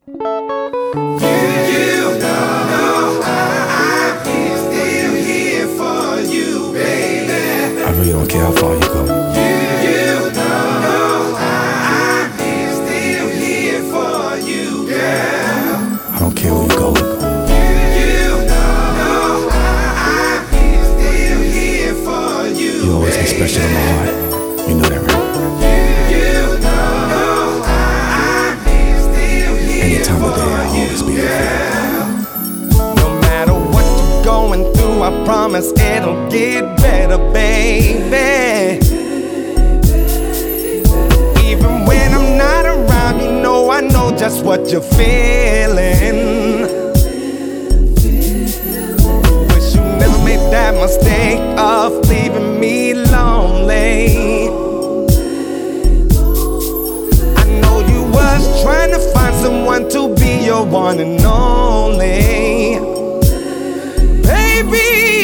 I really don't care how far you go. I don't care where you go. You'll always be special in my heart. You know that, right? Any time of day, I'll always be there for you. No matter what you're going through, I promise it'll get better, baby. Even when I'm not around, you know I know just what you're feeling. Wish you never made that mistake of leaving me lonely. I know you was trying to find someone to be your one and only. Baby,